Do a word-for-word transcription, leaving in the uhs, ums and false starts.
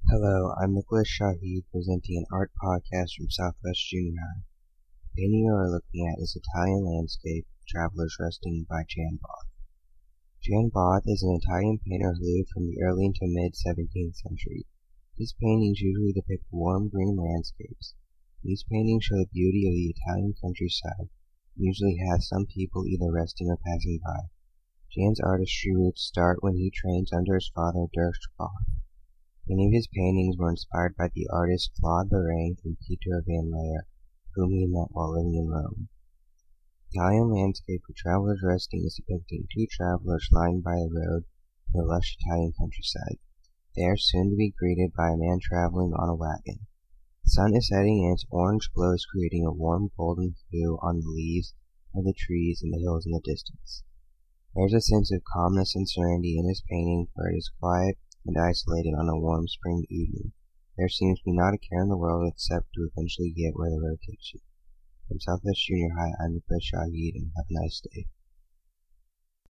Hello, I'm Nicholas Shahid presenting an art podcast from Southwest Junior High. The painting you are looking at is Italian Landscape, Travelers Resting by Jan Both. Jan Both is an Italian painter who lived from the early to mid-seventeenth century. His paintings usually depict warm green landscapes. These paintings show the beauty of the Italian countryside and usually have some people either resting or passing by. Jan's artistry roots start when he trains under his father Dirk Both. Many of his paintings were inspired by the artists Claude Lorraine and Peter van Laer, whom he met while living in Rome. Italian Landscape for Travelers Resting is depicting two travelers lying by the road in the lush Italian countryside. They are soon to be greeted by a man traveling on a wagon. The sun is setting and its orange glow is creating a warm golden hue on the leaves of the trees and the hills in the distance. There is a sense of calmness and serenity in his painting, for it is quiet and isolated on a warm spring evening. There seems to be not a care in the world except to eventually get where the road takes you. From Southwest Junior High, I'm Nicholas Shahid, and have a nice day.